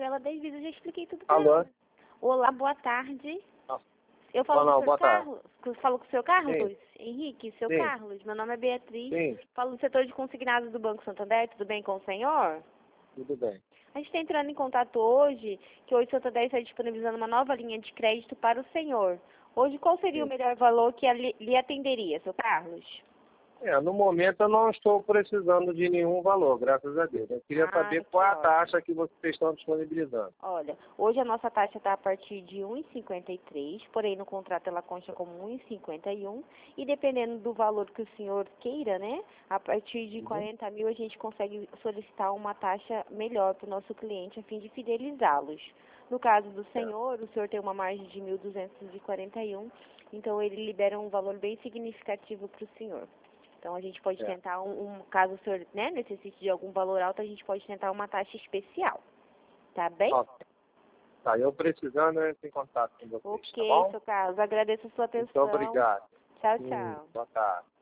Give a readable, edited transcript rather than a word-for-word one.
para ela 10 vezes, eu já expliquei tudo para Alô? ela. Olá, boa tarde. Nossa. Eu falo com o senhor Boa tarde. Carlos? Eu falo com o senhor Carlos? Sim. Henrique, seu Sim. Carlos. Meu nome é Beatriz. Sim, Falo do setor de consignados do Banco Santander. Tudo bem com o senhor? tudo bem. A gente está entrando em contato hoje, que hoje o Santander está disponibilizando uma nova linha de crédito para o senhor. Hoje, qual seria o Sim. melhor valor que lhe atenderia, seu Carlos? No momento eu não estou precisando de nenhum valor, graças a Deus. Eu queria saber Que qual é a ótimo. taxa que vocês estão disponibilizando. Olha, hoje a nossa taxa está a partir de 1,53, porém no contrato ela consta como 1,51 e dependendo do valor que o senhor queira, né, a partir de 40 mil a gente consegue solicitar uma taxa melhor para o nosso cliente a fim de fidelizá-los. No caso do senhor, o senhor tem uma margem de 1.241, então ele libera um valor bem significativo para o senhor. Então a gente pode tentar, caso o senhor, né, necessite de algum valor alto, a gente pode tentar uma taxa especial. Tá bem? Ok. Tá, eu precisando, eu entro em contato com vocês, Ok, tá bom? seu Carlos. Agradeço a sua atenção. Muito obrigado. Tchau, tchau. Boa tarde.